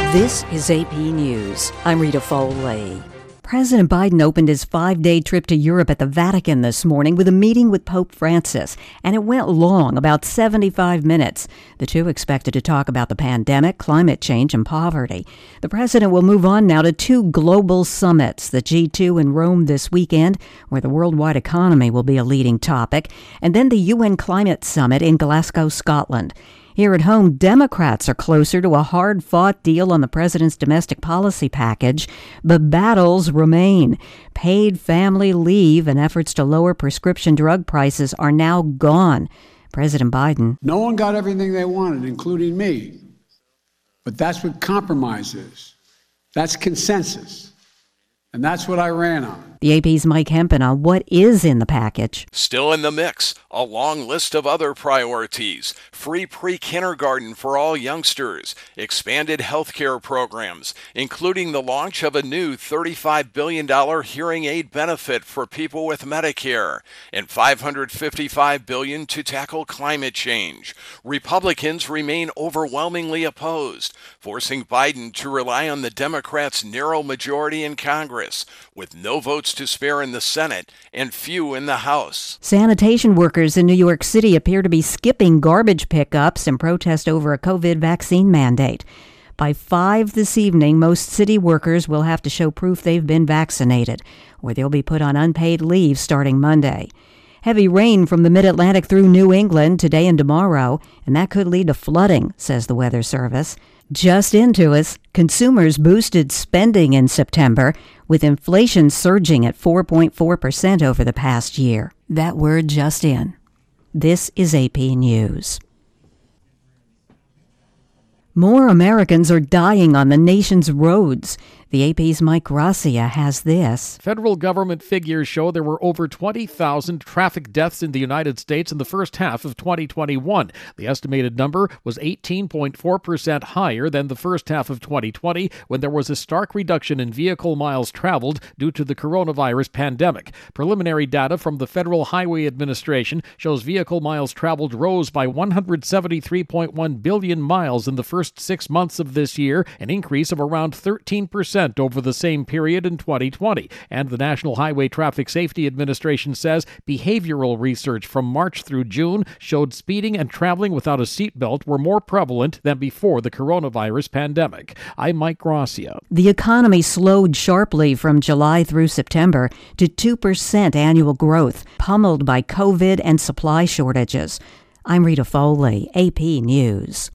This is AP News. I'm Rita Foley. President Biden opened his 5-day trip to Europe at the Vatican this morning with a meeting with Pope Francis, and it went long, about 75 minutes. The two expected to talk about the pandemic, climate change, and poverty. The president will move on now to two global summits, the G2 in Rome this weekend, where the worldwide economy will be a leading topic, and then the UN Climate Summit in Glasgow, Scotland. Here at home, Democrats are closer to a hard-fought deal on the president's domestic policy package, but battles remain. Paid family leave and efforts to lower prescription drug prices are now gone. President Biden. No one got everything they wanted, including me. But that's what compromise is. That's consensus. And that's what I ran on. The AP's Mike Hempen on what is in the package. Still in the mix, a long list of other priorities. Free pre-kindergarten for all youngsters, expanded healthcare programs, including the launch of a new $35 billion hearing aid benefit for people with Medicare, and $555 billion to tackle climate change. Republicans remain overwhelmingly opposed, forcing Biden to rely on the Democrats' narrow majority in Congress, with no votes to spare in the Senate and few in the House. Sanitation workers in New York City appear to be skipping garbage pickups in protest over a COVID vaccine mandate. By 5 this evening, most city workers will have to show proof they've been vaccinated, or they'll be put on unpaid leave starting Monday. Heavy rain from the mid-Atlantic through New England today and tomorrow, and that could lead to flooding, says the Weather Service. Just into us, consumers boosted spending in September, with inflation surging at 4.4% over the past year. That word just in. This is AP News. More Americans are dying on the nation's roads. The AP's Mike Gracia has this. Federal government figures show there were over 20,000 traffic deaths in the United States in the first half of 2021. The estimated number was 18.4% higher than the first half of 2020, when there was a stark reduction in vehicle miles traveled due to the coronavirus pandemic. Preliminary data from the Federal Highway Administration shows vehicle miles traveled rose by 173.1 billion miles in the first 6 months of this year, an increase of around 13% over the same period in 2020. And the National Highway Traffic Safety Administration says behavioral research from March through June showed speeding and traveling without a seatbelt were more prevalent than before the coronavirus pandemic. I'm Mike Gracia. The economy slowed sharply from July through September to 2% annual growth, pummeled by COVID and supply shortages. I'm Rita Foley, AP News.